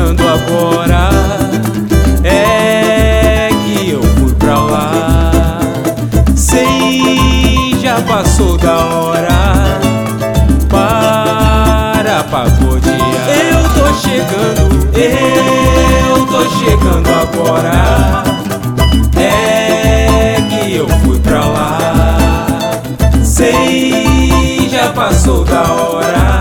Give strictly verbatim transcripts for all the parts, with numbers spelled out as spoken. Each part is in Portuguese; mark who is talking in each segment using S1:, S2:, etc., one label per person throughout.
S1: chegando agora. É que eu fui pra lá. Sei, já passou da hora para pagodear. Eu tô chegando, eu tô chegando agora. É que eu fui pra lá. Sei, já passou da hora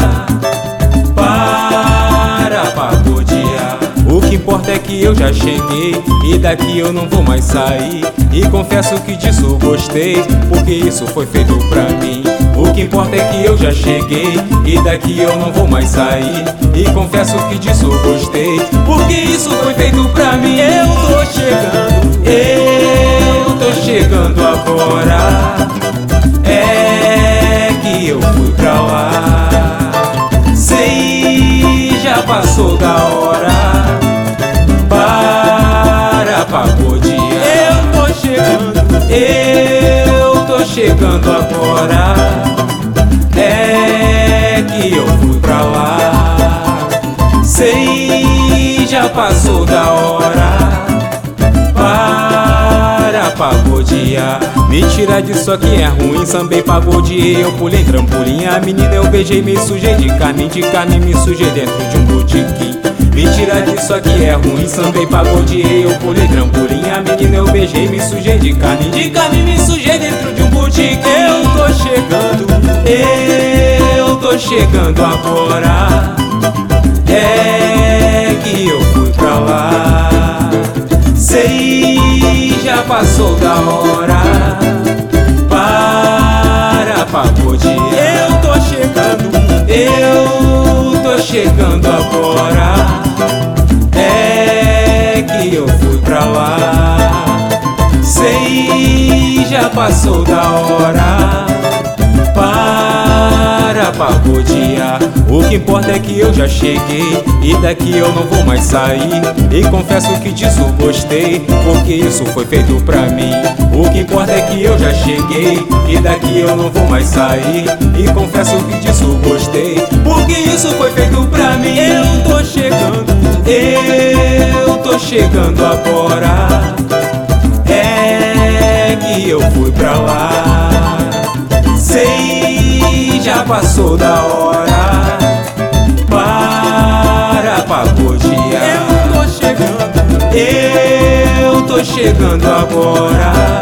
S1: para pagodear. O que importa é que eu já cheguei e daqui eu não vou mais sair. E confesso que disso gostei, porque isso foi feito pra mim. O que importa é que eu já cheguei e daqui eu não vou mais sair. E confesso que disso gostei, porque isso foi feito pra mim. Eu tô chegando, eu tô chegando agora. É que eu fui pra lá. Sei, já passou da hora para pagodear. Eu tô chegando, eu tô chegando agora. É que eu fui pra lá. Sei, já passou da hora para pagodear. Me tira disso aqui é ruim, sambei, pagodeei, eu pulei trampolim. A menina eu beijei, me sujei de carne, de carne me sujei dentro de um botiquim. Me tira disso aqui é ruim, sambei, pagodeei, eu pulei trampolim. A menina eu beijei, me sujei de carne, de carne me sujei dentro de um botiquim. Eu tô chegando, eu tô chegando agora. É que eu fui pra lá. Sei, já passou da hora para pagodear. Eu tô chegando, eu tô chegando agora. É que eu fui pra lá. Sei, já passou da hora para pagodear. O que importa é que eu já cheguei e daqui eu não vou mais sair. E confesso que disso gostei, porque isso foi feito pra mim. O que importa é que eu já cheguei e daqui eu não vou mais sair. E confesso que disso gostei, porque isso foi feito pra mim. Eu tô chegando, eu tô chegando agora. É que eu fui pra lá. Sei, já passou da hora para pagodear. Eu tô chegando, eu tô chegando agora.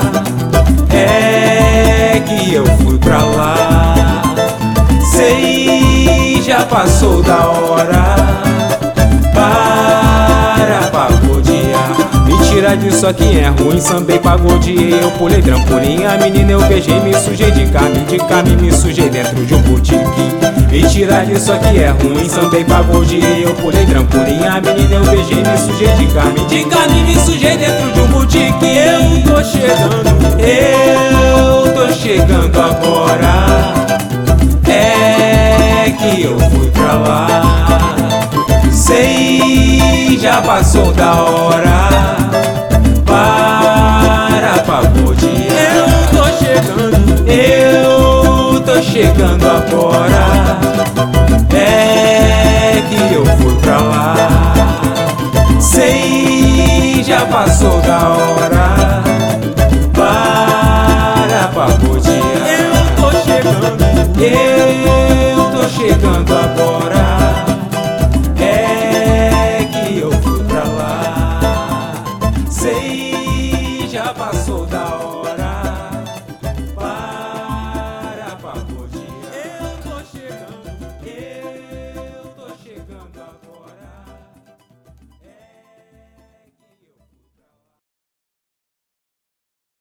S1: É que eu fui pra lá. Sei, já passou da hora para pagodear. Me tira disso aqui é ruim, sambei, pagodeei, eu pulei trampolim. A menina eu beijei, me sujei de carne, de carne me sujei dentro de um botiquim. Me tira disso aqui é ruim, sambei, pagodeei, eu pulei trampolim. A menina eu beijei, me sujei de carne, de carne me sujei dentro de um botiquim. Eu tô chegando, eu tô chegando agora. É que eu fui pra lá. Sei, já passou da hora para pagodear. Eu tô chegando, eu tô chegando agora. É que eu fui pra lá. Sei, já passou da hora para pagodear. Eu tô chegando, eu tô chegando agora. É que eu fui pra lá. Sei, já passou.